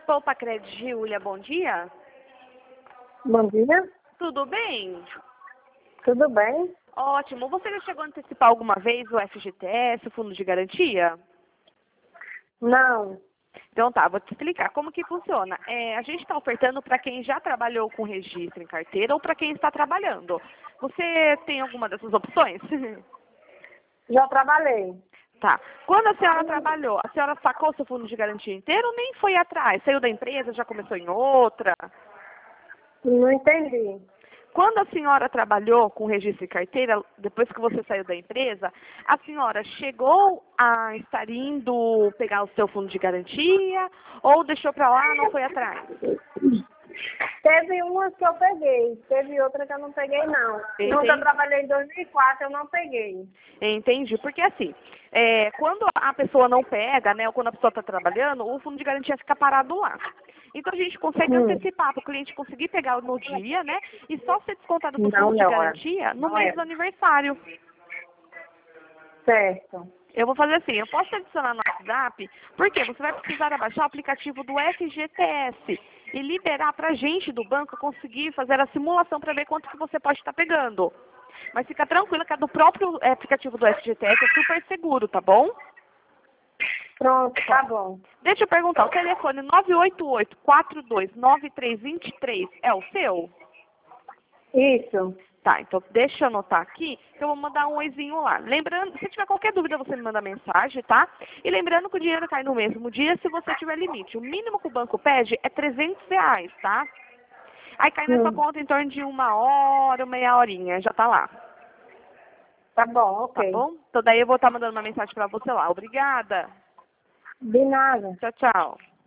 Poupa Cred, Júlia, bom dia. Bom dia, Tudo bem? tudo bem? Ótimo. Você já chegou a antecipar alguma vez o FGTS, o Fundo de Garantia? Não, Então tá, vou te explicar como que funciona. A gente está ofertando para quem já trabalhou com registro em carteira ou para quem está trabalhando. Você tem alguma dessas opções? já trabalhei. Tá. Quando a senhora trabalhou, a senhora sacou seu fundo de garantia inteiro ou nem foi atrás? Saiu da empresa, já começou em outra? Não entendi. Quando a senhora trabalhou com registro de carteira, depois que você saiu da empresa, a senhora chegou a estar indo pegar o seu fundo de garantia ou deixou para lá, não foi atrás? Teve uma que eu peguei, teve outra que eu não peguei, não. Entendi. Nunca trabalhei em 2004, eu não peguei. Entendi, porque assim, quando a pessoa não pega, né, ou quando a pessoa está trabalhando, o fundo de garantia fica parado lá. Então a gente consegue antecipar para o cliente conseguir pegar no dia, né, e só ser descontado do Não, fundo de não, garantia no não mês é. do aniversário. Certo. Eu vou fazer assim, eu posso te adicionar no WhatsApp, porque você vai precisar abaixar o aplicativo do FGTS e liberar para a gente do banco conseguir fazer a simulação para ver quanto que você pode estar pegando. Mas fica tranquila que a do próprio aplicativo do FGTS é super seguro, tá bom? Pronto, tá bom. Deixa eu perguntar, o telefone 988-429323 é o seu? Isso. Tá, então deixa eu anotar aqui, que eu vou mandar um oizinho lá. Lembrando, se tiver qualquer dúvida, você me manda mensagem, tá? E lembrando que o dinheiro cai no mesmo dia se você tiver limite. O mínimo que o banco pede é R$ 300, tá? Aí cai na sua conta em torno de 1 hora, meia horinha, já tá lá. Tá bom, Tá ok. bom? Então daí eu vou estar mandando uma mensagem pra você lá. Obrigada. De nada. Tchau, tchau.